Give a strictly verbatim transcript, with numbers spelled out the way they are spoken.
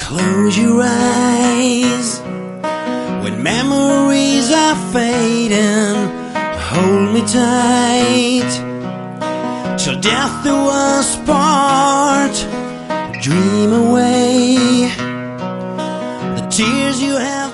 Close your eyes when memories are fading. Hold me tight till death do us part. Dream away the tears you have